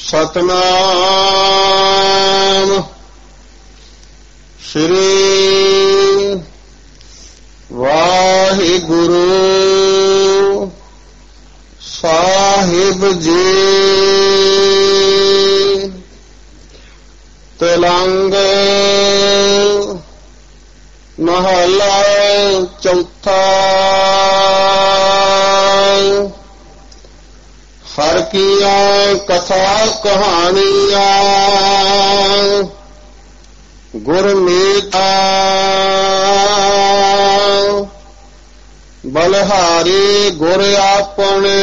ਸਤਨਾਮ ਸ੍ਰੀ ਵਾਹਿਗੁਰੂ ਸਾਹਿਬ ਜੀ। ਤਿਲੰਗ ਮਹਲਾ ਚੌਥਾ। ਹਰ ਕੀਆਂ ਕਥਾ ਕਹਾਣੀਆਂ ਗੁਰਮੀਤਾ ਬਲਹਾਰੀ ਗੁਰ ਆਪਣੇ।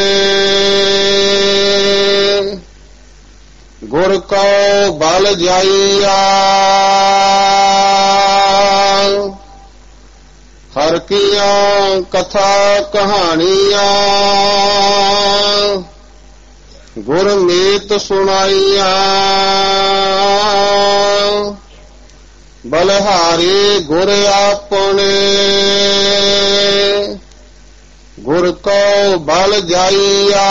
ਗੁਰ ਕੋ ਬਲ ਜਾਈਆ ਹਰ ਕੀਆਂ ਕਥਾ ਕਹਾਣੀਆਂ ਗੁਰਮੀਤ ਸੁਣਾਈਆਂ। ਬਲਹਾਰੀ ਗੁਰ ਆਪਣੇ ਗੁਰ ਕੋ ਬਲ ਜਾਈਆ।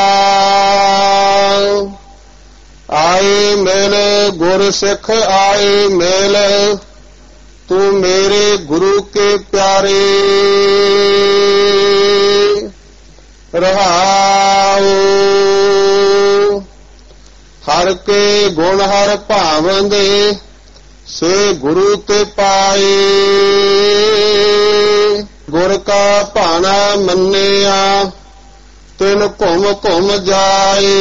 ਆਏ ਮਿਲ ਗੁਰ ਸਿੱਖ ਆਏ ਮਿਲ ਤੂੰ ਮੇਰੇ ਗੁਰੂ ਕੇ ਪਿਆਰੇ। ਰਹਾਉ ਹਰ ਕੇ ਗੁਣ ਹਰ ਭਾਵੰਦੇ ਸੇ ਗੁਰੂ ਤੇ ਪਾਏ। ਗੁਰ ਕਾ ਭਾਣਾ ਮੰਨਿਆ ਤਿਨ ਘੁਮ ਘੁਮ ਜਾਏ।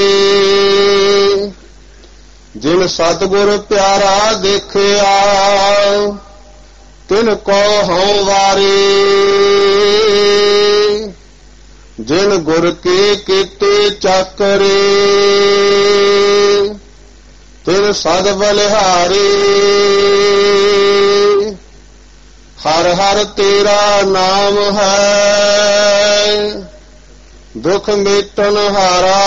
ਜਿਨ ਸਤਿਗੁਰ ਪਿਆਰਾ ਦੇਖਿਆ ਤਿਨ ਕੋ ਹਉ ਵਾਰੇ। ਜਿਨ ਗੁਰ ਕੇ ਕੀਤੇ ਚਾਕਰੇ ਤਿਨ ਸਦ ਬਲਿਹਾਰੀ। ਹਰ ਹਰ ਤੇਰਾ ਨਾਮ ਹੈ ਦੁਖ ਮੇਟਨ ਹਾਰਾ।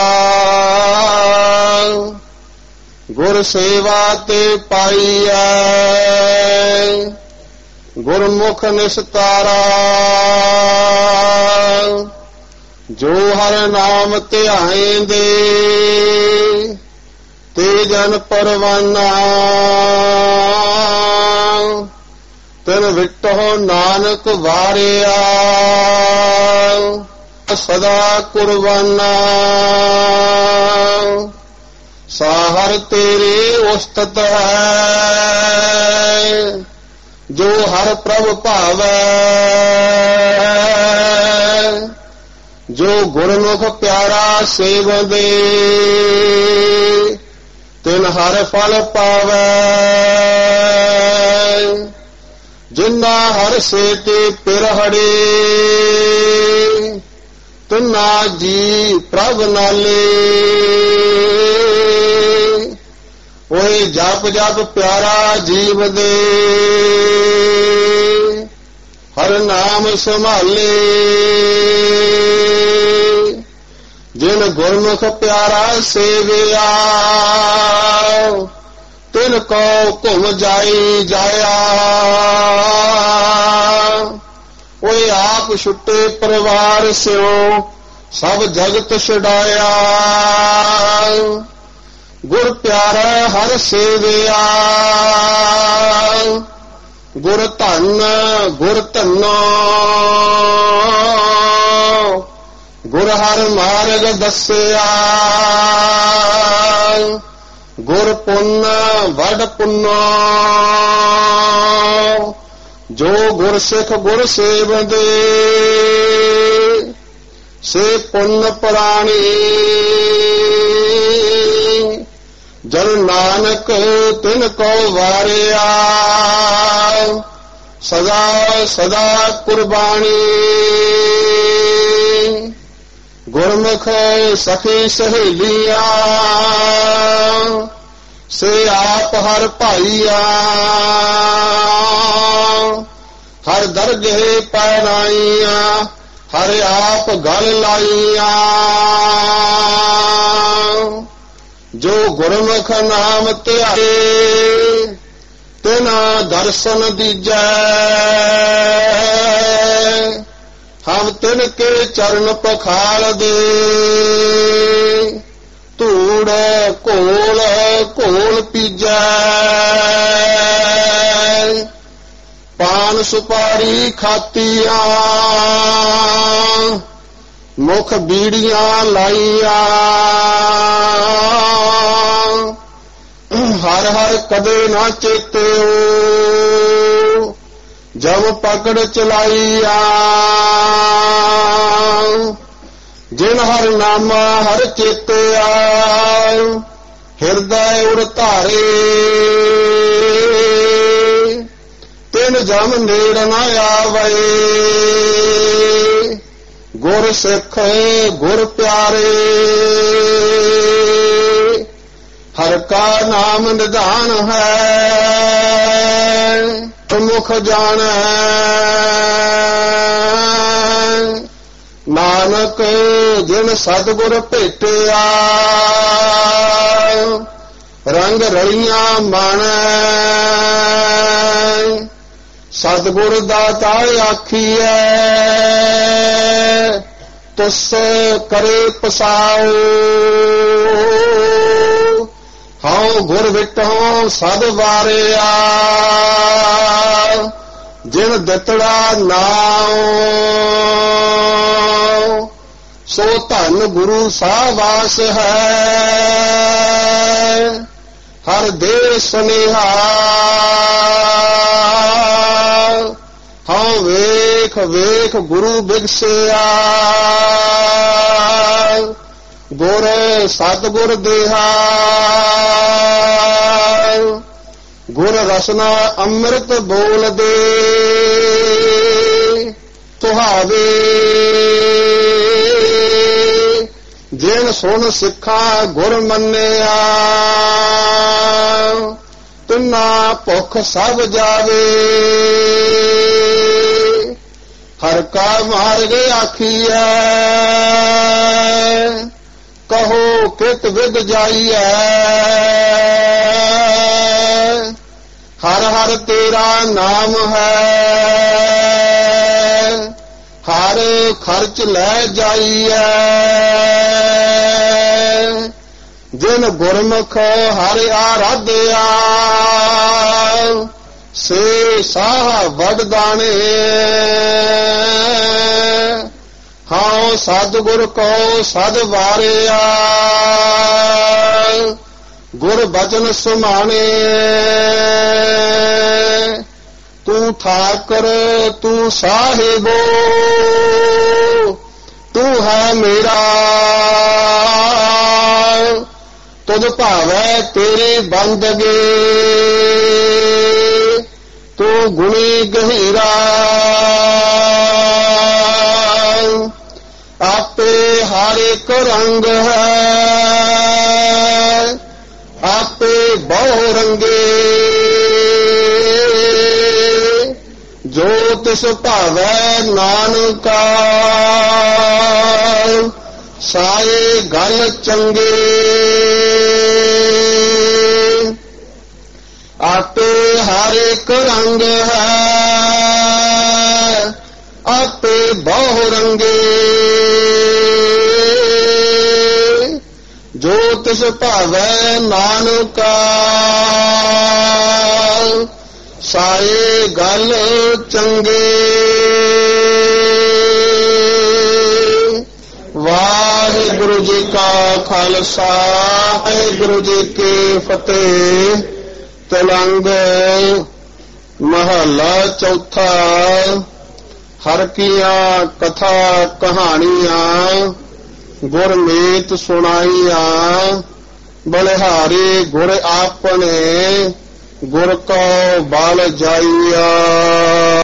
ਗੁਰ ਸੇਵਾ ਤੇ ਪਾਈਐ ਗੁਰਮੁਖ ਨਿਸਤਾਰਾ। ਜੋ ਹਰ ਨਾਮ ਧਿਆਏਂਦੇ ਤੇ ਜਨ ਪਰਵਾਨਾ। ਤਿਨ ਵਿਟਹੁ ਨਾਨਕ ਵਾਰਿਆ ਸਦਾ ਕੁਰਬਾਨਾ। ਸਾਹਰ ਤੇਰੇ ਉਸਤਤ ਹੈ ਜੋ ਹਰ ਪ੍ਰਭ ਭਾਵੈ। ਜੋ ਗੁਰਮੁਖ ਪਿਆਰਾ ਸੇਵਦੇ ਤਿਨ ਹਰ ਫਲ ਪਾਵੈ। ਜਿਨਾ ਹਰ ਸੇ ਤੇ ਪਿਰਹੜੇ ਤਿਨਾ ਜੀ ਪ੍ਰਭ ਨਾਲੇ। ਓਏ ਜਪ ਜਪ ਪਿਆਰਾ ਜੀਵ ਦੇ ਹਰ ਨਾਮ ਸੰਭਾਲੇ। ਜਿਨ ਗੁਰਮੁਖ ਪਿਆਰਾ ਸੇਵਿਆ ਤਿਨ ਕੋ ਘੁਮ ਜਾਈ ਜਾਇਆ। ਓਏ ਆਪ ਛੁੱਟੇ ਪਰਿਵਾਰ ਸਿਓ ਸਭ ਜਗਤ ਛਡਾਇਆ। ਗੁਰ ਪਿਆਰਾ ਹਰ ਸੇਵਿਆ ਗੁਰ ਧੰਨ ਗੁਰ ਧੰਨੋ। ਗੁਰ ਹਰ ਮਾਰਗ ਦੱਸਿਆ ਗੁਰ ਪੁੰਨ ਵਡ ਪੁੰਨੋ। ਜੋ ਗੁਰ ਸਿੱਖ ਗੁਰ ਸੇਵਦੇ ਸੇ ਪੁੰਨ ਪ੍ਰਾਣੀ। ਜਨ ਨਾਨਕ ਤਿਨ ਕੋ ਵਾਰਿਆ ਸਦਾ ਸਦਾ ਕੁਰਬਾਨੀ। ਗੁਰਮੁਖ ਸਖੀ ਸਹੇਲੀਆਂ ਸੇ ਆਪ ਹਰ ਭਾਈਆ। ਹਰ ਦਰਗਹਿ ਪੈਣਾਈਆਂ ਹਰ ਆਪ ਗਲ ਲਾਈਆਂ। ਜੋ ਗੁਰਮੁਖ ਨਾਮ ਧਿਆਏ ਤਿਨਾ ਦਰਸ਼ਨ ਦੀਜੈ। ਹਮ ਤਿਨ ਕੇ ਚਰਨ ਪਖਾਲ ਦੇ ਧੂੜ ਘੋਲ ਘੋਲ ਪੀਜੈ। ਪਾਨ ਸੁਪਾਰੀ ਖਾਤੀਆਂ ਮੁਖ ਬੀੜੀਆਂ ਲਾਈਆਂ। ਹਰ ਹਰ ਕਦੇ ਨਾ ਚੇਤਿਓ ਜਬ ਪਕੜ ਚਲਾਈਆ। ਜਿਨ ਹਰ ਨਾਮਾ ਹਰ ਚੇਤਿਆ ਹਿਰਦੈ ਉਰ ਧਾਰੇ। ਤਿਨ ਜਮ ਨੇੜ ਨਾ ਆਵੇ ਗੁਰ ਸਿੱਖ ਗੁਰ ਪਿਆਰੇ। ਹਰ ਕਾ ਨਾਮ ਨਿਧਾਨ ਹੈ ਮੁਖ ਜਾਣੈ। ਨਾਨਕ ਜਿਨ ਸਤਿਗੁਰ ਭੇਟਿਆ ਰੰਗ ਰਲੀਆਂ ਮਾਣੈ। ਸਤਿਗੁਰ ਦਾਤਾ ਆਖੀਐ ਤੁਸ ਕਰੇ ਪਸਾਉ। ਹਉ ਗੁਰ ਵਿਟਹੁ ਸਦ ਵਾਰਿਆ ਜਿਨ ਦਿੱਤੜਾ ਨਾਉ। ਸੋ ਧਨ ਗੁਰੂ ਸਾਵਾਸ ਹੈ ਹਰ ਦੇ ਸੁਨੇਹਾ। ਹਉ ਵੇਖ ਵੇਖ ਗੁਰੂ ਬਿਗਸਿਆ ਗੁਰ ਸਤਿਗੁਰ ਦੇਹਾ। ਗੁਰ ਰਸਨਾ ਅੰਮ੍ਰਿਤ ਬੋਲਦੇ ਸੁਹਾਵੇ। ਜਿਨ ਸੁਣ ਸਿੱਖਾ ਗੁਰ ਮੰਨਿਆ ਤਿਨਾ ਭੁਖ ਸਭ ਜਾਵੇ। ਹਰ ਕਾ ਮਾਰਗ ਆਖੀਐ ਕਹੋ ਕਿਤ ਵਿਦ ਜਾਈਐ। ਹਰ ਹਰ ਤੇਰਾ ਨਾਮ ਹੈ ਹਰ ਖਰਚ ਲੈ ਜਾਈਐ। ਜਿਨ ਗੁਰਮੁਖ ਹਰਿ ਆਰਾਧਿਆ ਸੇ ਸਾਹ ਵਡਦਾਣੇ। ਹਉ ਸਤਿਗੁਰ ਕੋ ਸਦ ਵਾਰਿਆ ਗੁਰ ਬਚਨ ਸੁਮਾਣੇ। ਤੂੰ ਠਾਕਰ ਤੂੰ ਸਾਹਿਬੋ ਤੂੰ ਹੈ ਮੇਰਾ। ਤੁਧ ਭਾਵੈ ਤੇਰੀ ਬੰਦਗੀ ਤੂੰ ਗੁਣੀ ਗਹੀਰਾ। ਆਪੇ ਹਰ ਇੱਕ ਰੰਗ ਹੈ ਆਪੇ ਬਹੁ ਰੰਗੇ। ਜੋ ਤਿਸ ਭਾਵੈ ਨਾਨਕਾ ਸਾਏ ਗਲ ਚੰਗੇ। ਆਪੇ ਹਰ ਇੱਕ ਰੰਗ ਹੈ ਆਪੇ ਬਹੁ ਰੰਗੇ। ਜੋ ਤਿਸ ਭਾਵੈ ਨਾਨਕਾ ਸਾਏ ਗਲ ਚੰਗੇ। ਵਾਹਿਗੁਰੂ ਜੀ ਕਾ ਖਾਲਸਾ ਵਾਹਿਗੁਰੂ ਜੀ ਕੀ ਫਤਿਹ। ਤਲੰਗ ਮਹੱਲਾ ਚੌਥਾ। ਹਰ ਕੀਆਂ ਕਥਾ ਕਹਾਣੀਆਂ ਗੁਰਮੀਤ ਸੁਣਾਈਆਂ। ਬਲਿਹਾਰੀ ਗੁਰ ਆਪਣੇ ਗੁਰ ਕੋ ਬਲ ਜਾਈਆ।